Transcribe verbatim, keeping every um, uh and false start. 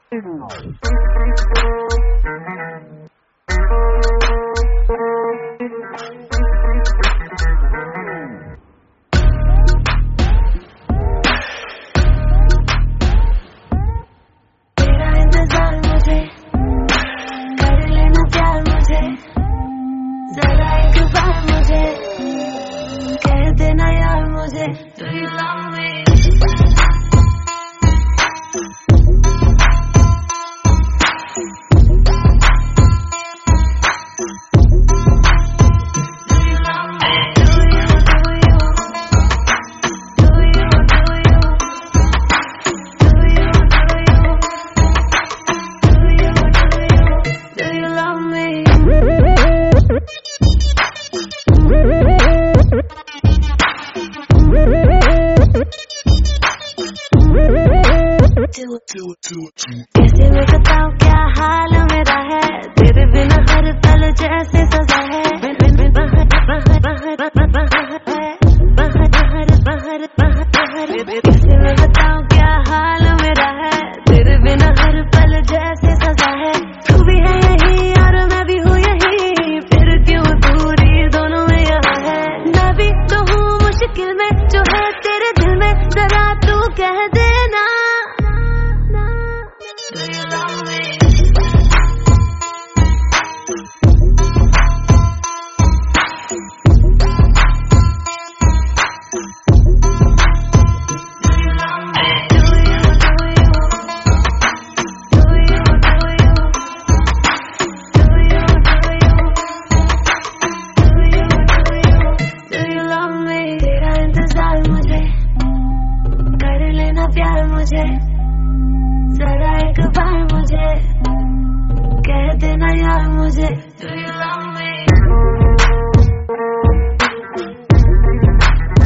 तेरा इंतजार मुझे, कर लेना प्यार मुझे, जरा एक बार मुझे कह देना यार मुझे, do you love me? कैसे मैं बताऊं क्या हाल मेरा है, तेरे बिना हर पल जैसे सजा है, बाहर बाहर बाहर बाहर बाहर बाहर। कैसे मैं बताऊं क्या हाल मेरा है, तेरे बिना हर पल जैसे सजा है। तू भी है यही और मैं भी हूँ यही, फिर क्यों दूरी दोनों में यहाँ है। मैं भी तो हूँ मुश्किल में जो है तेरे दिल में, जरा तू कह देना do you love me? तेरा इंतजार मुझे, कर लेना प्यार मुझे, जरा एक बार मुझे कह देना यार मुझे, do you love me?